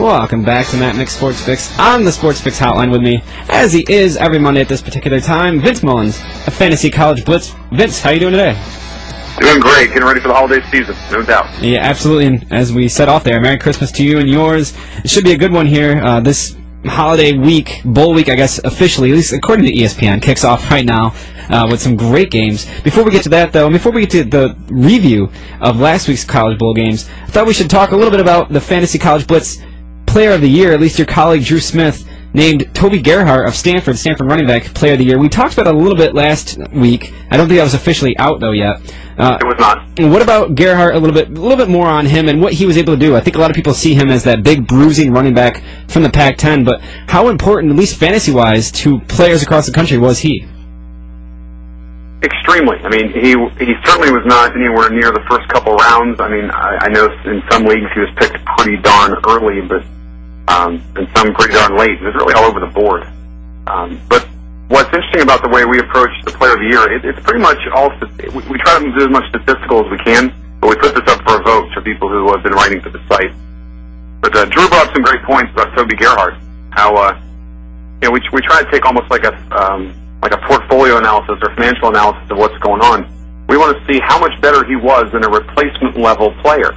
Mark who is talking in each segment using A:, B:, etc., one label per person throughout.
A: Welcome back to Matt Mick Sports Fix on the Sports Fix Hotline with me, as he is every Monday at this particular time, Vince Mullins of Fantasy College Blitz. Vince, how you doing today?
B: Doing great. Getting ready for the holiday season, no doubt.
A: Yeah, absolutely. And as we said off there, Merry Christmas to you and yours. It should be a good one here. This holiday week, bowl week, I guess, officially, at least according to ESPN, kicks off right now with some great games. Before we get to that, though, and before we get to the review of last week's College Bowl games, I thought we should talk a little bit about the Fantasy College Blitz Player of the Year. At least your colleague Drew Smith named Toby Gerhart of Stanford running back, Player of the Year. We talked about it a little bit last week. I don't think that was officially out, though, yet.
B: It was not.
A: What about Gerhart? A little bit more on him and what he was able to do. I think a lot of people see him as that big bruising running back from the Pac-10, but how important, at least fantasy-wise, to players across the country was he?
B: Extremely. I mean, he certainly was not anywhere near the first couple rounds. I mean, I know in some leagues he was picked pretty darn early, but in some pretty darn late. It was really all over the board. But what's interesting about the way we approach the Player of the Year, it's pretty much all. We try to do as much statistical as we can, but we put this up for a vote for people who have been writing for the site. But Drew brought up some great points about Toby Gerhart. How we try to take almost like a portfolio analysis or financial analysis of what's going on. We want to see how much better he was than a replacement level player.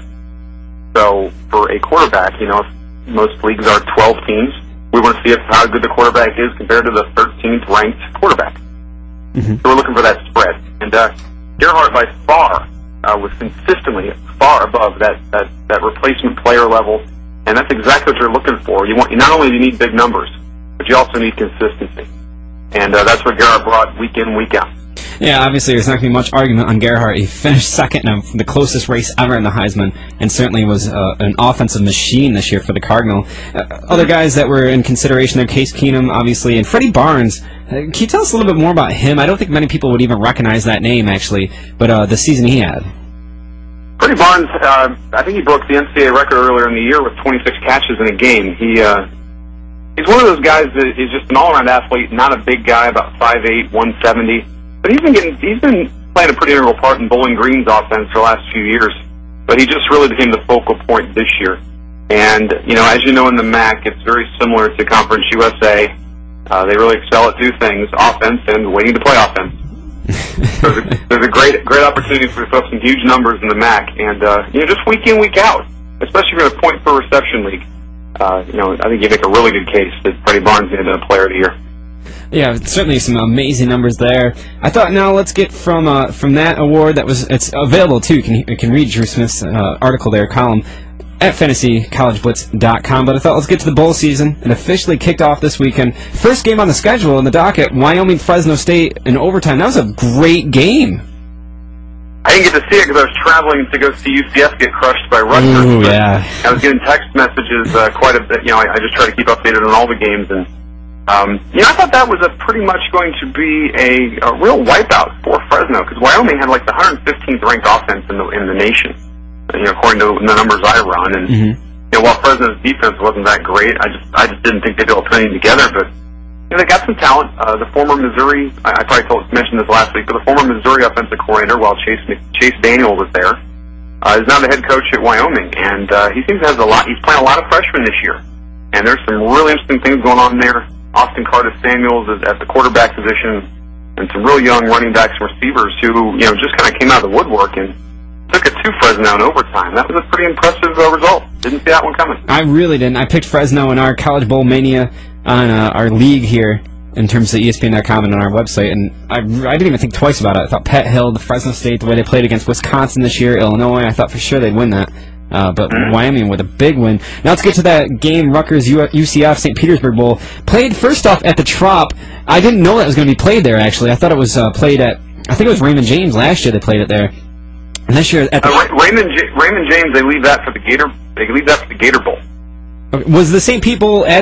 B: So for a quarterback, if most leagues are 12 teams, we want to see how good the quarterback is compared to the 13th ranked quarterback. Mm-hmm. So we're looking for that spread. And Gerhart by far was consistently far above that replacement player level, and that's exactly what you're looking for. Not only do you need big numbers, but you also need consistency. And that's what Gerhart brought week in, week out.
A: Yeah, obviously there's not going to be much argument on Gerhart. He finished second in the closest race ever in the Heisman, and certainly was an offensive machine this year for the Cardinal. Other guys that were in consideration there, Case Keenum, obviously, and Freddie Barnes. Can you tell us a little bit more about him? I don't think many people would even recognize that name, actually, but the season he had.
B: Freddie Barnes, I think he broke the NCAA record earlier in the year with 26 catches in a game. He's one of those guys that is just an all-around athlete, not a big guy, about 5'8", 170. But he's been playing a pretty integral part in Bowling Green's offense for the last few years. But he just really became the focal point this year. And, as you know in the MAC, it's very similar to Conference USA. They really excel at two things, offense and waiting to play offense. There's a great opportunity for put up some huge numbers in the MAC. And, just week in, week out, especially for a point per reception league. I think you make a really good case that Freddie Barnes may have been a Player of the Year.
A: Yeah, certainly some amazing numbers there. I thought now let's get from that award it's available too. You can read Drew Smith's article there, column at fantasycollegeblitz.com. But I thought let's get to the bowl season. It officially kicked off this weekend. First game on the schedule in the docket, Wyoming-Fresno State in overtime. That was a great game.
B: I didn't get to see it because I was traveling to go see UCF get crushed by Rutgers.
A: Ooh, yeah.
B: I was getting text messages quite a bit. I just try to keep updated on all the games, and I thought that was pretty much going to be a real wipeout for Fresno because Wyoming had like the 115th ranked offense in the nation, according to the numbers I run. And while Fresno's defense wasn't that great, I just didn't think they'd be able to put anything together, but. They got some talent. The former Missouri, I probably mentioned this last week, but the former Missouri offensive coordinator, while Chase Daniel was there, is now the head coach at Wyoming, and he seems to have he's playing a lot of freshmen this year, and there's some really interesting things going on there. Austin Carter-Samuels is at the quarterback position, and some real young running backs and receivers who, just kind of came out of the woodwork and took it to Fresno in overtime. That was a pretty impressive result. Didn't see that one coming.
A: I really didn't. I picked Fresno in our College Bowl Mania on our league here in terms of ESPN.com and on our website, and I didn't even think twice about it. I thought Pat Hill, the Fresno State, the way they played against Wisconsin this year, Illinois, I thought for sure they'd win that. But Wyoming with a big win. Now let's get to that game, Rutgers UCF St. Petersburg Bowl. Played first off at the Trop. I didn't know that was going to be played there, actually. I thought it was played at, I think it was Raymond James last year they played it there. And this year at the
B: Raymond James, they leave that for the Gator Bowl.
A: Okay. Was the same people at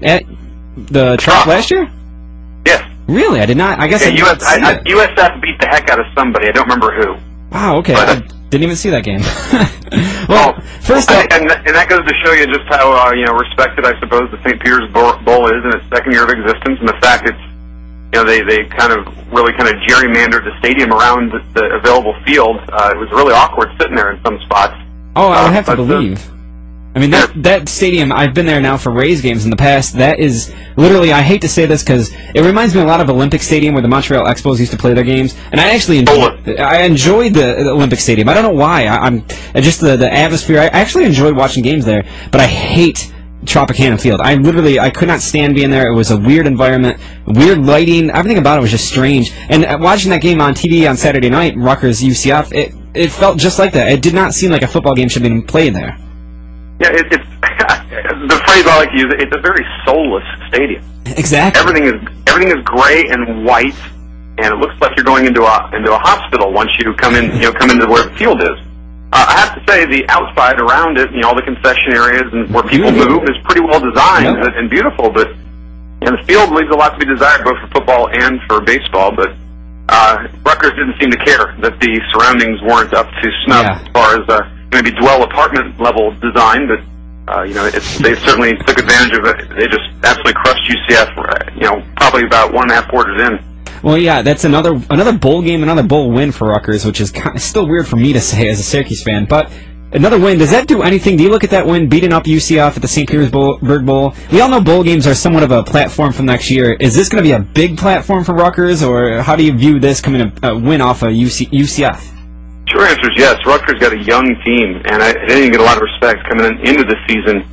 A: the Trop last year?
B: Yes.
A: Really? I did not. I guess
B: USF beat the heck out of somebody. I don't remember who.
A: Wow. Okay.
B: But,
A: I didn't even see that game. Well, first off,
B: and that goes to show you just how respected I suppose the St. Peter's Bowl is in its second year of existence, and the fact it's they kind of gerrymandered the stadium around the available field. It was really awkward sitting there in some spots.
A: Oh, I would have to believe. I mean, that stadium, I've been there now for Rays games in the past. That is literally, I hate to say this because it reminds me a lot of Olympic Stadium where the Montreal Expos used to play their games. And I actually enjoyed the Olympic Stadium. I don't know why. I'm just the atmosphere. I actually enjoyed watching games there, but I hate Tropicana Field. I could not stand being there. It was a weird environment, weird lighting. Everything about it was just strange. And watching that game on TV on Saturday night, Rutgers UCF, it felt just like that. It did not seem like a football game should be played there.
B: Yeah, it's the phrase I like to use. It's a very soulless stadium.
A: Exactly.
B: Everything is gray and white, and it looks like you're going into a hospital once you come into where the field is. I have to say, the outside around it, all the concession areas and where people move is pretty well designed and beautiful. But the field leaves a lot to be desired, both for football and for baseball. But Rutgers didn't seem to care that the surroundings weren't up to snuff as far as maybe dwell apartment level design, but they certainly took advantage of it. They just absolutely crushed UCF. Probably about 1.5 quarters in.
A: Well, yeah, that's another bowl game, another bowl win for Rutgers, which is still weird for me to say as a Syracuse fan. But another win, does that do anything? Do you look at that win, beating up UCF at the St. Petersburg Bowl? We all know bowl games are somewhat of a platform for next year. Is this going to be a big platform for Rutgers, or how do you view this coming a win off of UCF?
B: Short answer is yes. Rutgers got a young team, and they didn't get a lot of respect coming into the season.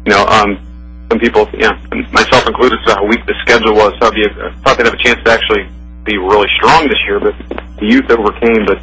B: Some people, myself included, saw how weak the schedule was. So I thought they'd have a chance to actually be really strong this year, but the youth overcame. But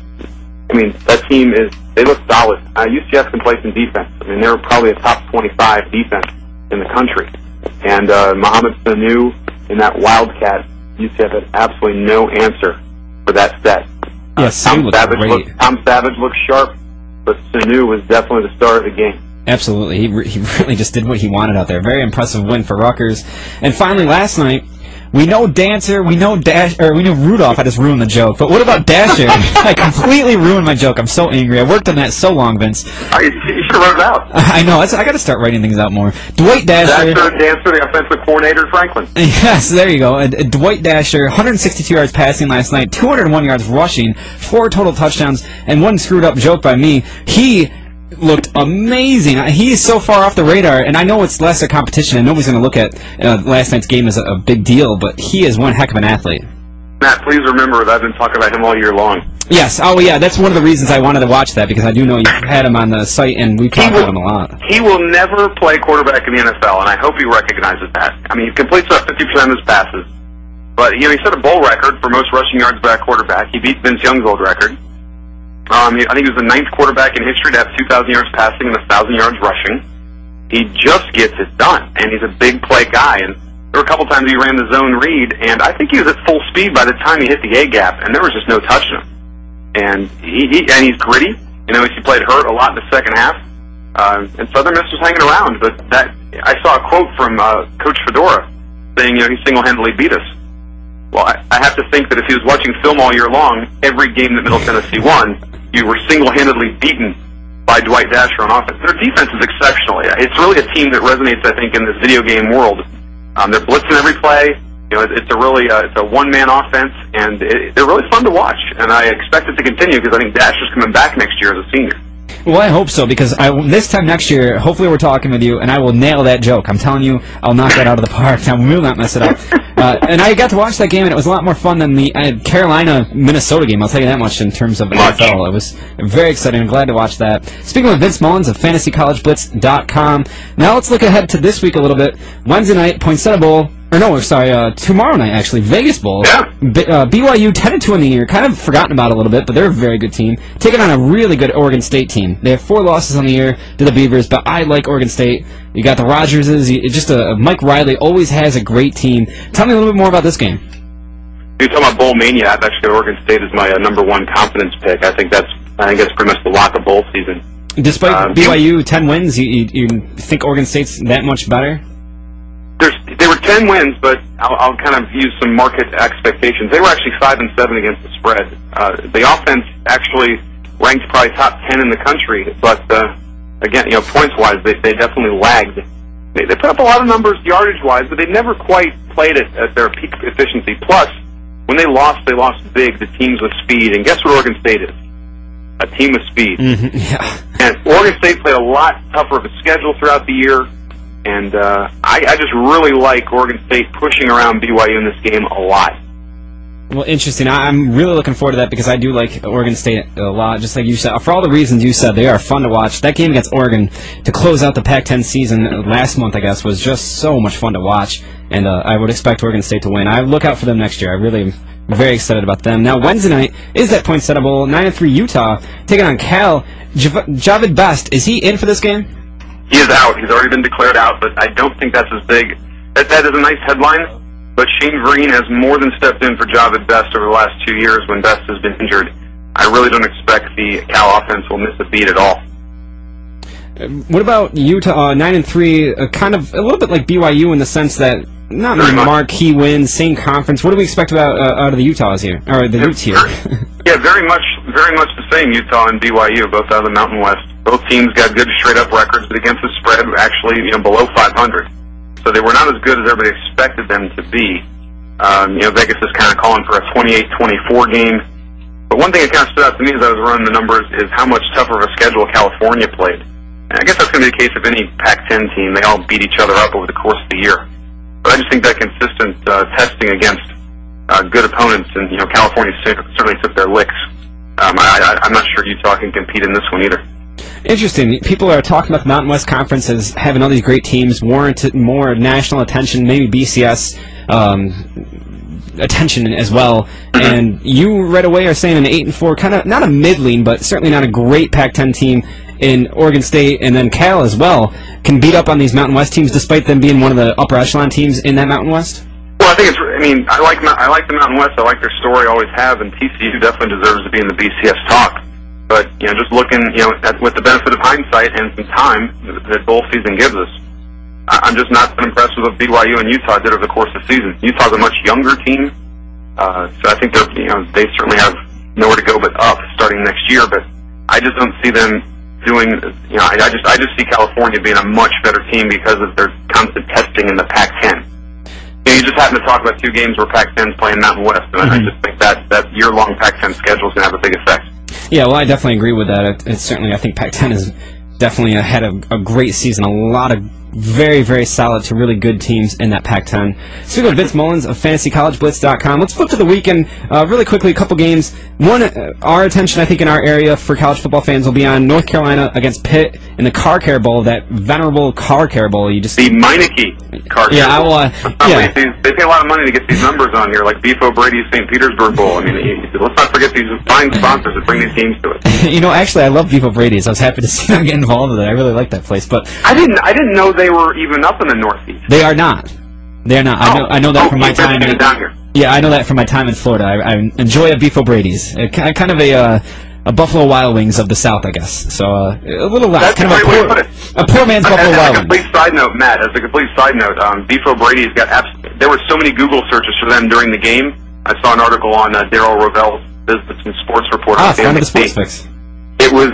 B: I mean, that team they look solid. UCF can play some defense. I mean, they were probably a top 25 defense in the country. And Mohamed Sanu in that Wildcat, UCF had absolutely no answer for that set.
A: Yes,
B: Tom Savage looked sharp, but Sanu was definitely the star of the game.
A: Absolutely. He really just did what he wanted out there. Very impressive win for Rutgers. And finally, last night, we know Dancer, we know Rudolph. I just ruined the joke. But what about Dasher? I completely ruined my joke. I'm so angry. I worked on that so long, Vince.
B: You should have wrote it out.
A: I know. I got to start writing things out more. Dwight Dasher.
B: Dancer, the offensive coordinator at Franklin.
A: Yes, there you go. Dwight Dasher, 162 yards passing last night, 201 yards rushing, 4 total touchdowns, and 1 screwed up joke by me. He looked amazing. He is so far off the radar, and I know it's lesser competition, and nobody's going to look at last night's game as a big deal, but he is one heck of an athlete.
B: Matt, please remember that I've been talking about him all year long.
A: Yes. Oh, yeah. That's one of the reasons I wanted to watch that, because I do know you've had him on the site, and we've talked about him a lot.
B: He will never play quarterback in the NFL, and I hope he recognizes that. I mean, he completes about 50% of his passes, but he set a bowl record for most rushing yards by a quarterback. He beat Vince Young's old record. I think he was the 9th quarterback in history to have 2,000 yards passing and 1,000 yards rushing. He just gets it done, and he's a big play guy. And there were a couple times he ran the zone read, and I think he was at full speed by the time he hit the A gap, and there was just no touching him. And he's gritty. He played hurt a lot in the second half, and Southern Miss was hanging around. But I saw a quote from Coach Fedora saying, he single-handedly beat us. Well, I have to think that if he was watching film all year long, every game that Middle Tennessee won, you were single-handedly beaten by Dwight Dasher on offense. Their defense is exceptional. It's really a team that resonates, I think, in this video game world. They're blitzing every play. It's a one-man offense, and they're really fun to watch. And I expect it to continue because I think Dasher's coming back next year as a senior.
A: Well, I hope so, because this time next year, hopefully we're talking with you, and I will nail that joke. I'm telling you, I'll knock that out of the park. I will not mess it up. And I got to watch that game, and it was a lot more fun than the Carolina-Minnesota game. I'll tell you that much in terms of NFL. It was very exciting. I'm glad to watch that. Speaking with Vince Mullins of FantasyCollegeBlitz.com, now let's look ahead to this week a little bit. Wednesday night, Poinsettia Bowl. Tomorrow night, actually, Vegas Bowl.
B: Yeah.
A: BYU 10-2 in the year, kind of forgotten about a little bit, but they're a very good team. Taking on a really good Oregon State team. They have 4 losses on the year to the Beavers, but I like Oregon State. You got the Rogerses. Mike Riley always has a great team. Tell me a little bit more about this game.
B: You're talking about Bowl Mania. I've actually got Oregon State as my number 1 confidence pick. I think that's pretty much the lock of bowl season. Despite
A: BYU 10 wins, you think Oregon State's that much better?
B: They were 10 wins, but I'll kind of use some market expectations. They were actually 5-7 against the spread. The offense actually ranked probably top 10 in the country, but again, points-wise, they definitely lagged. They put up a lot of numbers yardage-wise, but they never quite played it at their peak efficiency. Plus, when they lost big. The teams with speed, and guess what Oregon State is? A team with speed.
A: Mm-hmm. Yeah.
B: And Oregon State played a lot tougher of a schedule throughout the year, and I just really like Oregon State pushing around BYU in this game a lot.
A: Well, interesting. I'm really looking forward to that because I do like Oregon State a lot, just like you said. For all the reasons you said, they are fun to watch. That game against Oregon to close out the Pac-10 season last month, I guess, was just so much fun to watch, and I would expect Oregon State to win. I look out for them next year. I really am very excited about them. Now, Wednesday night is that Poinsettia Bowl, 9-3 Utah, taking on Cal. Javid Best, is he in for this game?
B: He is out. He's already been declared out, but I don't think that's as big. That is a nice headline. But Shane Vereen has more than stepped in for Javid Best over the last 2 years when Best has been injured. I really don't expect the Cal offense will miss a beat at all.
A: What about Utah, 9-3, kind of a little bit like BYU in the sense that not many marquee wins, same conference. What do we expect about out of the Utahs here, or the Utes here?
B: Yeah, very much the same. Utah and BYU, both out of the Mountain West. Both teams got good straight-up records, but against the spread, actually, below 500. So they were not as good as everybody expected them to be. Vegas is kind of calling for a 28-24 game. But one thing that kind of stood out to me as I was running the numbers is how much tougher of a schedule California played. And I guess that's going to be the case of any Pac-10 team. They all beat each other up over the course of the year. But I just think that consistent testing against good opponents, and California certainly took their licks. I'm not sure Utah can compete in this one either.
A: Interesting. People are talking about the Mountain West Conference as having all these great teams, warranted more national attention, maybe BCS attention as well. And you right away are saying an 8-4, kind of not a middling, but certainly not a great Pac-10 team in Oregon State, and then Cal as well can beat up on these Mountain West teams, despite them being one of the upper echelon teams in that Mountain West.
B: Well, I like the Mountain West. I like their story, always have, and TCU definitely deserves to be in the BCS talk. But, just looking, with the benefit of hindsight and some time that bowl season gives us, I'm just not that impressed with what BYU and Utah did over the course of the season. Utah's a much younger team, so I think they certainly have nowhere to go but up starting next year. But I just don't see them doing, I just see California being a much better team because of their constant testing in the Pac-10. You just happen to talk about 2 games where Pac-10's playing Mountain West, and I just think that year-long Pac-10 schedule is going to have a big effect.
A: Yeah, well, I definitely agree with that. It's certainly, I think Pac-10 has definitely had a great season. A lot of very, very solid to really good teams in that Pac-10. Speaking of Vince Mullins of FantasyCollegeBlitz.com, let's flip to the weekend really quickly. A couple games. One, our attention, I think, in our area for college football fans will be on North Carolina against Pitt in the Car Care Bowl, that venerable Car Care Bowl. The
B: Meineke Car Care Bowl. They pay a lot of money to get these numbers on here, like Beef O'Brady's St. Petersburg Bowl. Let's not forget these fine sponsors that bring these teams to us.
A: Actually, I love Beef O'Brady's. I was happy to see them get involved with it. I really like that place. But
B: I didn't know they were even up in the Northeast.
A: They are not. They are not. I know that from my time.
B: Down here.
A: Yeah, I know that from my time in Florida. I enjoy a Beef O'Brady's. Kind of a Buffalo Wild Wings of the South, I guess. So a little less.
B: That's kind of
A: a poor man's Buffalo Wild Wings.
B: As a complete side note, Beef O'Brady's got there were so many Google searches for them during the game. I saw an article on Darryl Rovell's Business and Sports Report.
A: From the Sports Fix.
B: It was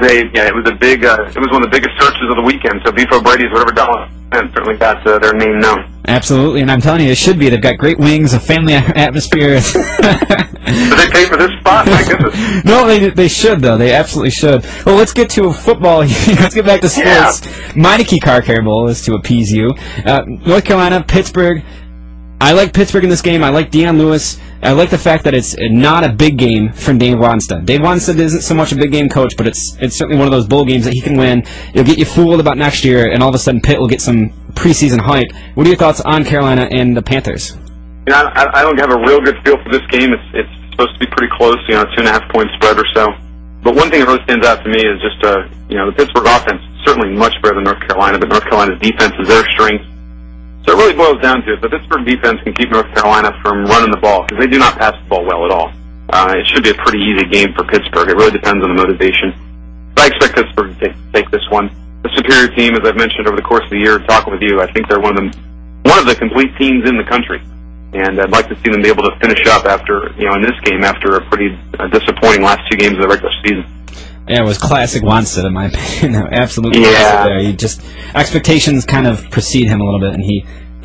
B: one of the biggest searches of the weekend. So Beef O'Brady's, whatever dollar spent, certainly got their name known.
A: Absolutely, and I'm telling you, it should be. They've got great wings, a family atmosphere.
B: Do they pay for this spot? My goodness.
A: No, they should, though. They absolutely should. Well, let's get to football. Let's get back to sports. Yeah. Meineke Car Care Bowl is to appease you. North Carolina, Pittsburgh. I like Pittsburgh in this game. I like Deion Lewis. I like the fact that it's not a big game from Dave Wannstedt. Dave Wannstedt isn't so much a big game coach, but it's certainly one of those bowl games that he can win. It'll get you fooled about next year, and all of a sudden Pitt will get some preseason hype. What are your thoughts on Carolina and the Panthers?
B: I don't have a real good feel for this game. It's supposed to be pretty close, 2.5-point spread or so. But one thing that really stands out to me is just the Pittsburgh offense is certainly much better than North Carolina, but North Carolina's defense is their strength. So it really boils down to it. The Pittsburgh defense can keep North Carolina from running the ball because they do not pass the ball well at all. It should be a pretty easy game for Pittsburgh. It really depends on the motivation. But I expect Pittsburgh to take this one. The superior team, as I've mentioned over the course of the year, talking with you, I think they're one of the complete teams in the country. And I'd like to see them be able to finish up after, in this game after a pretty disappointing last 2 games of the regular season.
A: Yeah, it was classic Wannstedt, in my opinion. Absolutely.
B: Yeah.
A: There. Expectations kind of precede him a little bit, and he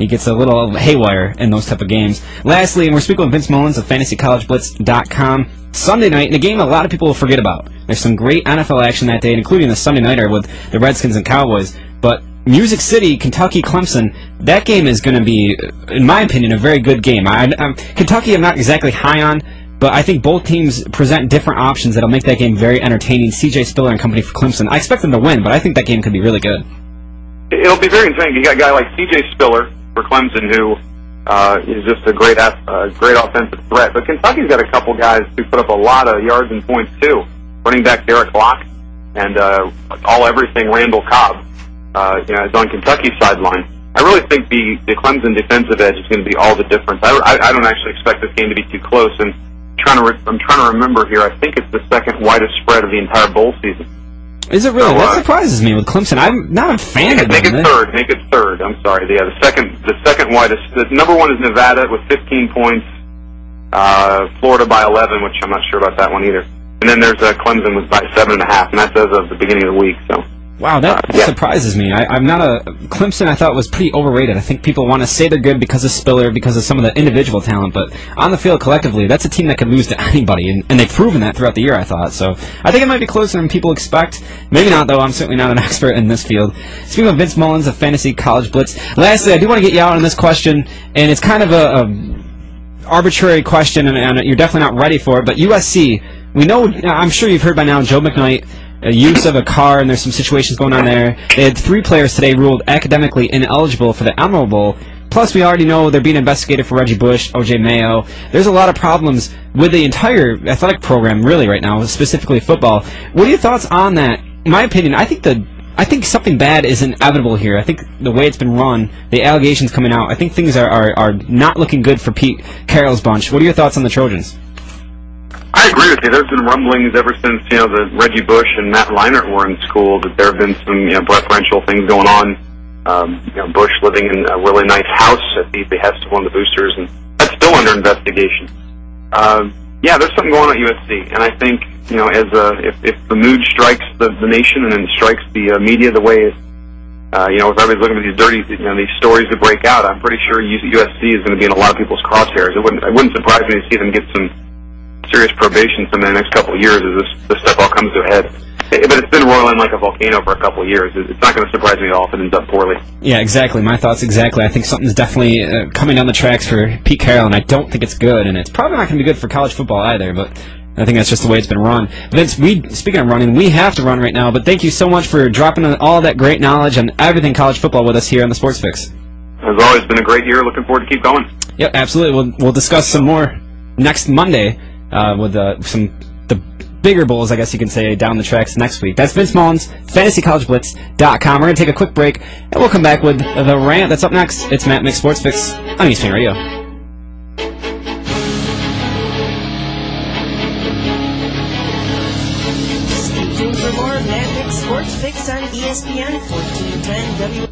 A: he gets a little haywire in those type of games. Lastly, and we're speaking with Vince Mullins of FantasyCollegeBlitz.com. Sunday night, in a game a lot of people will forget about. There's some great NFL action that day, including the Sunday nighter with the Redskins and Cowboys. But Music City, Kentucky, Clemson, that game is going to be, in my opinion, a very good game. Kentucky I'm not exactly high on, but I think both teams present different options that'll make that game very entertaining. C.J. Spiller and company for Clemson. I expect them to win, but I think that game could be really good.
B: It'll be very entertaining. You got a guy like C.J. Spiller for Clemson who is just a great offensive threat. But Kentucky's got a couple guys who put up a lot of yards and points too. Running back Derek Locke and all-everything Randall Cobb is on Kentucky's sideline. I really think the Clemson defensive edge is going to be all the difference. I don't actually expect this game to be too close. And I'm trying to remember here. I think it's the second widest spread of the entire bowl season.
A: Is it really? So, that surprises me with Clemson. I'm not a fan of them.
B: Make it third. I'm sorry. The second widest. The number one is Nevada with 15 points. Florida by 11, which I'm not sure about that one either. And then there's Clemson with by 7.5, and that's as of the beginning of the week. So.
A: Wow, that surprises me. I'm not a Clemson. I thought was pretty overrated. I think people want to say they're good because of Spiller, because of some of the individual talent, but on the field collectively, that's a team that could lose to anybody, and they've proven that throughout the year. I thought so. I think it might be closer than people expect. Maybe not, though. I'm certainly not an expert in this field. Speaking of Vince Mullins of Fantasy College Blitz, lastly, I do want to get you out on this question, and it's kind of a arbitrary question, and you're definitely not ready for it. But USC, we know. I'm sure you've heard by now. Joe McKnight. Use of a car, and there's some situations going on there. They had 3 players today ruled academically ineligible for the Emerald Bowl. Plus, we already know they're being investigated for Reggie Bush, O.J. Mayo. There's a lot of problems with the entire athletic program, really, right now, specifically football. What are your thoughts on that? In my opinion, I think something bad is inevitable here. I think the way it's been run, the allegations coming out, I think things are not looking good for Pete Carroll's bunch. What are your thoughts on the Trojans?
B: I agree with you. There's been rumblings ever since the Reggie Bush and Matt Leinart were in school that there have been some preferential things going on. Bush living in a really nice house at the behest of one of the boosters, and that's still under investigation. There's something going on at USC, and I think if the mood strikes the nation and then strikes the media the way if everybody's looking at these these stories that break out, I'm pretty sure USC is going to be in a lot of people's crosshairs. It wouldn't surprise me to see them get some serious probation in the next couple of years as this stuff all comes to a head. But it's been roiling like a volcano for a couple of years. It's not going to surprise me at all if it ends up poorly. Yeah, exactly. My thoughts exactly. I think something's definitely coming down the tracks for Pete Carroll, and I don't think it's good. And it's probably not going to be good for college football either, but I think that's just the way it's been run. Vince, speaking of running, we have to run right now, but thank you so much for dropping all that great knowledge on everything college football with us here on the Sports Fix. As always, been a great year. Looking forward to keep going. Yep, absolutely. We'll discuss some more next Monday. With the bigger bowls, I guess you can say, down the tracks next week. That's Vince Mullins, FantasyCollegeBlitz.com. We're going to take a quick break, and we'll come back with the rant that's up next. It's Matt Mick Sports Fix on ESPN Radio.
C: Stay tuned for more Matt Mick Sports Fix on ESPN 1410 W.